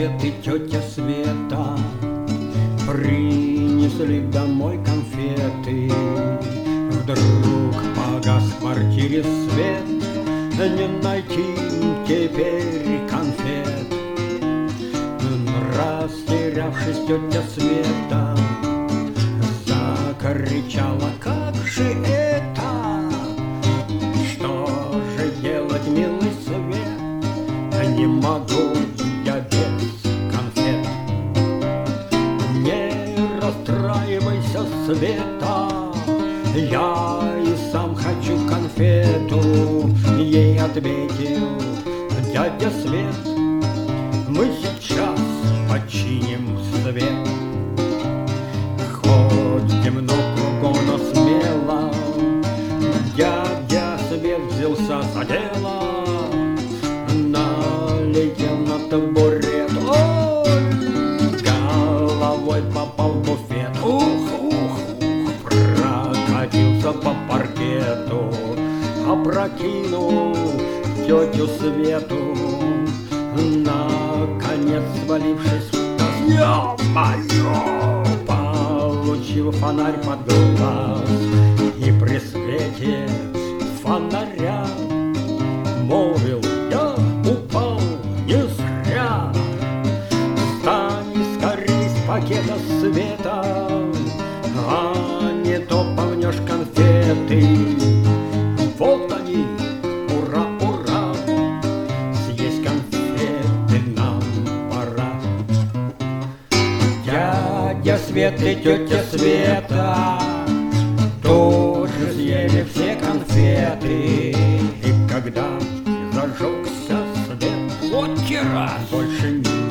Свет и тетя Света принесли домой конфеты. Вдруг погас в квартире свет, не найти теперь конфет. Растерявшись, тетя Света закричала: как же это? Что же делать, милый свет? Не могу я без конфет. Не расстраивайся, Света, я и сам хочу конфету. Ей ответил дядя Свет: мы сейчас починим свет. Хоть темно кругом, но смело дядя Свет взялся за дело. Налетел на табурет, ой, головой попал в буфет. Прокатился по паркету, опрокинул тетю Свету, наконец свалившись в таз. Ё-моё! Получил фонарь под глаз, и при свете фонаря молвил: я упал не зря. Встань скорей с пакета света, а не то помнешь конфеты. Вот они, ура, ура, съесть конфеты нам пора. Дядя Свет и тетя Света тоже съели все конфеты. И когда зажегся свет, вот раз больше